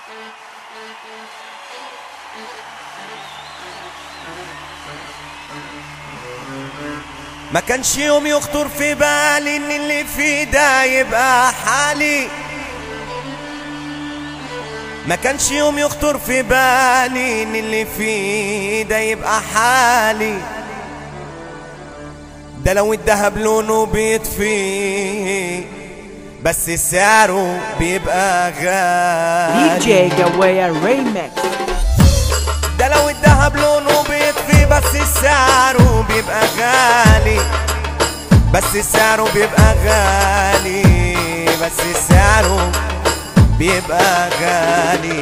ما كانش يوم يخطر في بالي ان اللي في ده يبقى حالي. ما كانش يوم يخطر في بالي ان اللي في ده يبقى حالي. ده لو الدهب لونه بيطفي بس سعره بيبقى غالي. DJ Gawaya Remix. ده لو الدهب لونه بيطفي بس سعره بيبقى غالي. بس سعره بيبقى غالي. بس سعره بيبقى غالي.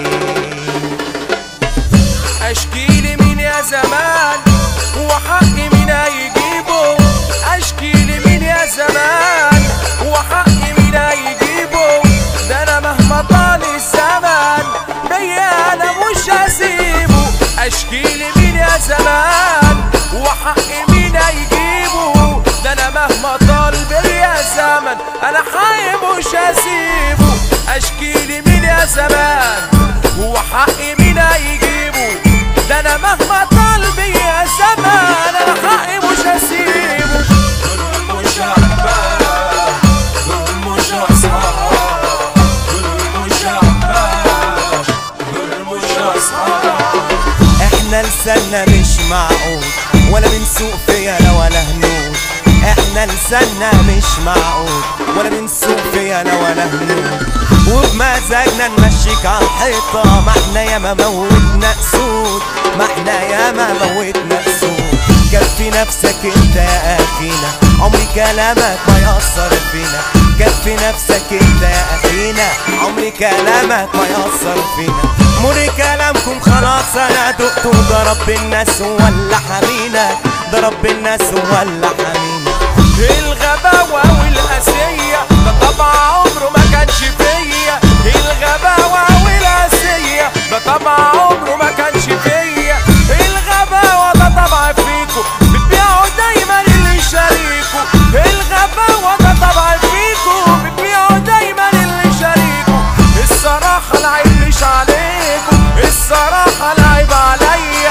اشكيلي مين يا زمان وحقي مين هيجيبه. اشكيلي مين يا زمان وحقي مين هيجيبه. ده انا مهما طال الزمن بيا انا مش هسيبه. اشكيلي مين يا زمان وحقي مين هيجيبه. ده انا مهما طال بيا زمن انا حي مش هسيبه. اشكيلي مين يا زمان وحقي مين هيجيبه. ده انا مهما طال بيا زمان انا حقي مش هسيبه. دول مش احباب دول مش اصحاب دول مش احباب دول مش اصحاب. احنا لساننا مش معقول ولا بنسوق فينا ولا هنود. احنا لساننا مش معقول ولا بنسوق فينا ولا هنود. وبمزاجنا نمشيك عالحيطة. ما احنا ياما موتنا اسود. ما احنا ياما موتنا اسود. كفي نفسك انت يا اخينا. عمري كلامك ما يأثر فينا. كفي نفسك انت يا اخينا. عمري كلامك ما يأثر فينا. مر كلامكم خلاص انا دقته. ده رب الناس ولا حمينك. ده رب الناس ولا حمينك. الغباوة والقاسية ده طبع عمره ما كانش فيا. الغباوة والقاسية ده طبع عمره ما كانش فيا. الغباوة ده طبع فيكو بتبيعوا دايما اللي يشاريكوا. الغباوة ده طبع فيكو بتبيعوا دايما اللي يشاريكوا. الصراحة العيب مش عليكوا. الصراحة العيب عليا.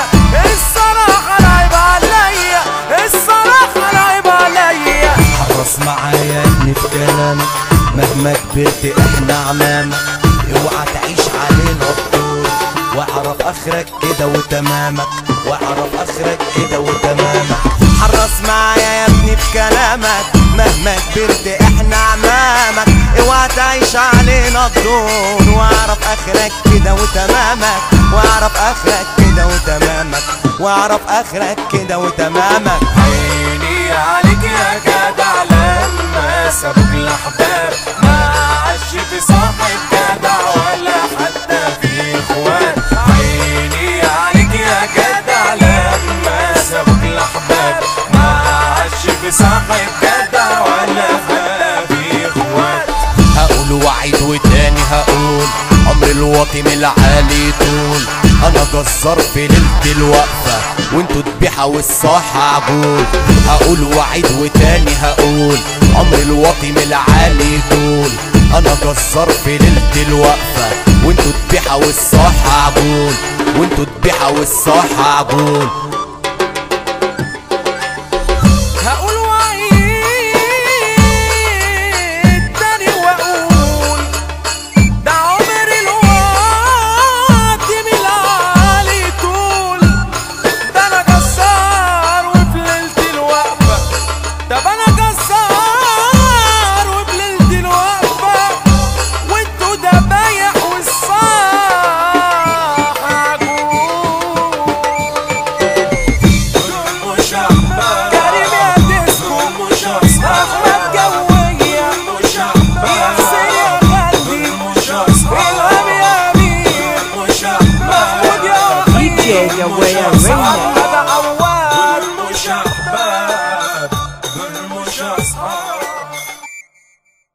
الصراحة العيب عليا. الصراحة العيب عليا. حرص معايا يا ابني في كلامك. مهما كبرت احنا عمامك. اوعى تعيش علينا الدور. واعرف اخرك كده وتمامك. واعرف اخرك كده وتمامك. حرص معايا يا ابني في كلامك. مهما كبرت احنا عمامك. اوعى تعيش علينا الدور. واعرف اخرك كده وتمامك. واعرف اخرك كده وتمامك. واعرف اخرك كده وتمامك. عيني عليك يا جدع لما سابوك الاحباب. ما عادش في صاحب جدع ولا حتى في اخوان. عيني عليك يا جدع لما سابوك الاحباب. ما عادش في صاحب جدع ولا حتى في اخوان. هقول وعيد وتاني هقول. عمر الواطي من العالي طول. انا جزار في ليلة الوقفة وانتوا ذبيحة والصاحة عجول. هقول وعيد وتاني هقول. عمر الواطي من العالي طول. انا جزار في ليلة الوقفة وانتوا ذبيحة والصاحة عجول. وانتوا ذبيحة والصاحة عجول.